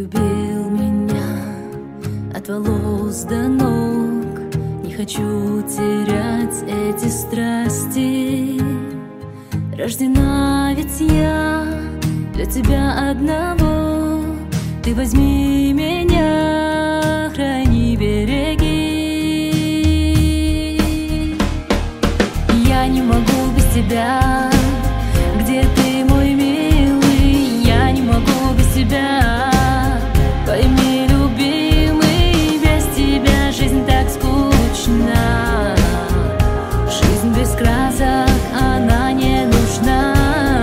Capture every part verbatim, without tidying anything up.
любил меня от волос до ног. Не хочу терять эти страсти. Рождена ведь я для тебя одного. Ты возьми меня, храни, береги. Я не могу без тебя. Где ты, мой милый? Я не могу без тебя. Пойми, любимый, без тебя жизнь так скучна. Жизнь без красок, она не нужна.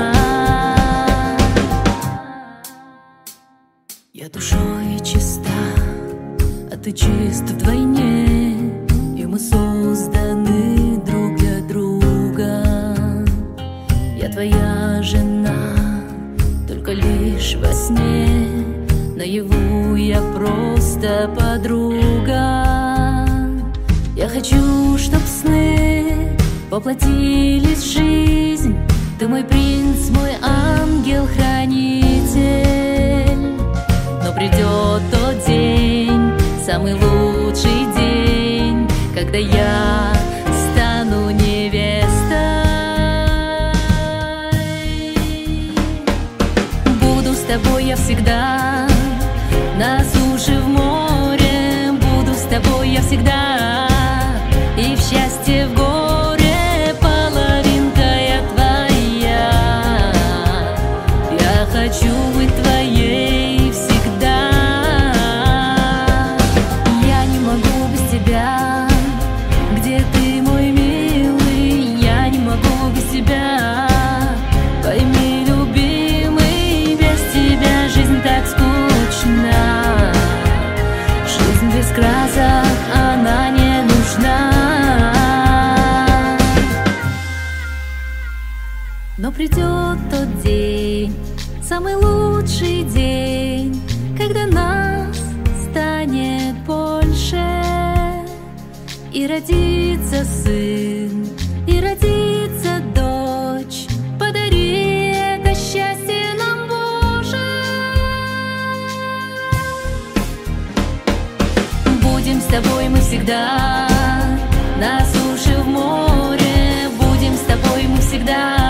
Я душой чиста, а ты чист вдвойне, и мы созданы друг для друга. Я твоя жена, только лишь во сне. Наяву я просто подруга. Я хочу, чтоб сны воплотились в жизнь. Ты мой принц, мой ангел-хранитель. Но придет тот день, самый лучший день, когда я стану невестой. Буду с тобой я всегда, на суше, в море. Буду с тобой я всегда, и в счастье, в горе. Половинка я твоя. Я хочу быть твоей всегда. Я не могу без тебя. Где ты, мой милый? Я не могу без тебя. Пойми, любимый, без тебя жизнь так скучна. Жизнь без красок, она не нужна. Но придет тот день, самый лучший день, когда нас станет больше. И родится сын, и родится дочь. Подари это счастье нам, Боже. Будем с тобой мы всегда, на суше, в море. Будем с тобой мы всегда.